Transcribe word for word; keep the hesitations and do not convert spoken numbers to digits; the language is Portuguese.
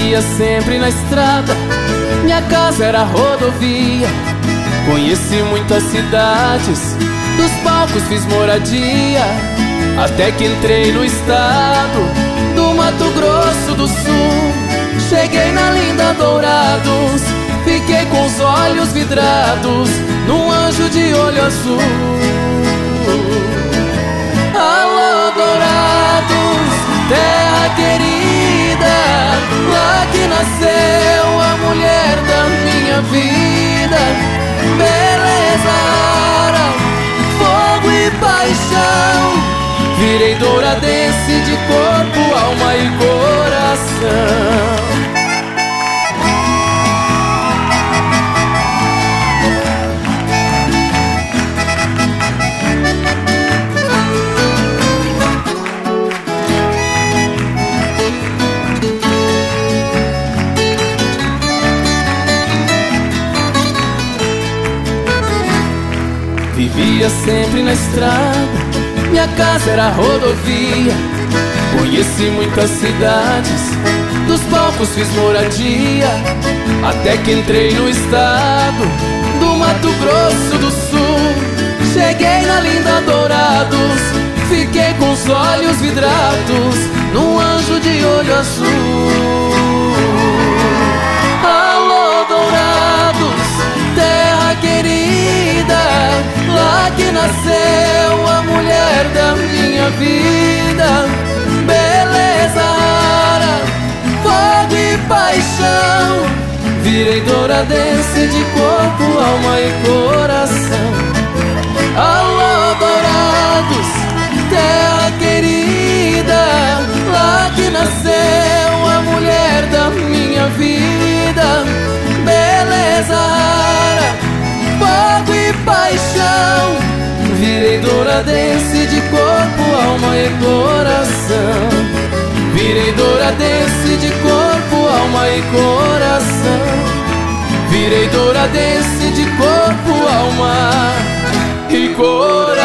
Vivia sempre na estrada, minha casa era rodovia. Conheci muitas cidades, dos palcos fiz moradia, até que entrei no estado do Mato Grosso do Sul. Cheguei na linda Dourados, fiquei com os olhos vidrados num anjo de olho azul. Alô Dourados, terra querida, lá que nasceu a mulher da minha vida. Beleza rara, fogo e paixão, virei douradense de corpo, alma e coração. Vivia sempre na estrada, minha casa era rodovia. Conheci muitas cidades, dos palcos fiz moradia, até que entrei no estado do Mato Grosso do Sul. Cheguei na linda Dourados, fiquei com os olhos vidrados num anjo de olho azul. Alô Dourados, terra querida, lá que nasceu a mulher da minha vida. Beleza rara, fogo e paixão, virei douradense de corpo, alma e coração. Alô Dourados, terra querida, lá que nasceu a mulher da minha vida. Beleza rara, fogo e paixão, virei douradense de corpo, alma e coração. Virei douradense de corpo, alma e coração. Virei douradense de corpo, alma e coração.